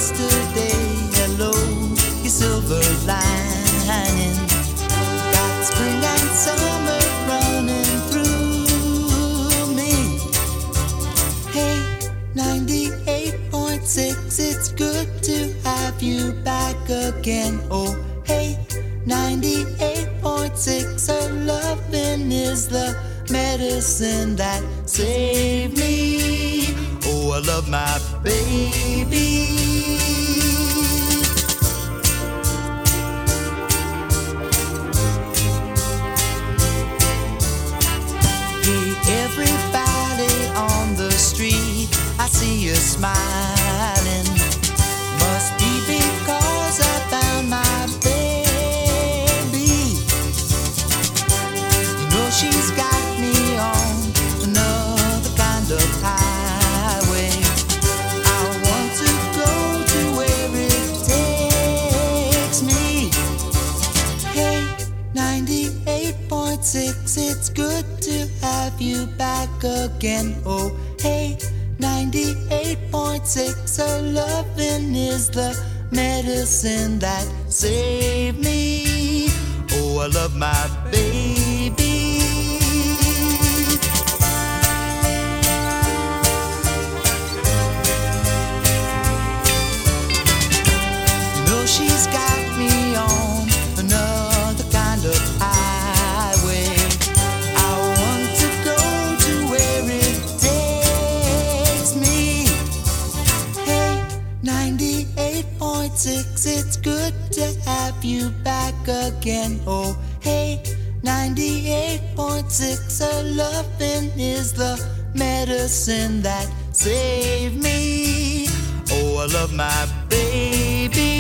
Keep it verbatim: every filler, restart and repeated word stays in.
yesterday. Hello, your silver lining. Got spring and summer running through me. Hey, ninety-eight point six, it's good to have you back again. Oh, hey, ninety-eight point six, her loving is the medicine that saved me. Oh, I love my baby. Hey, everybody on the street, I see you smiling. Must be because I found my baby. You know she's got me on another kind of highway. I want to go to where it takes me. Hey, ninety-eight point six, it's good to have you back again. Oh, hey, ninety-eight point six, her loving is the medicine that saved me. Oh, I love my baby. You know she's got me on another kind of highway. I want to go to where it takes me. Hey, ninety-eight point six, it's good to have you back again. Oh, hey, ninety-eight point six, her loving is the medicine that saved me. Oh, I love my baby.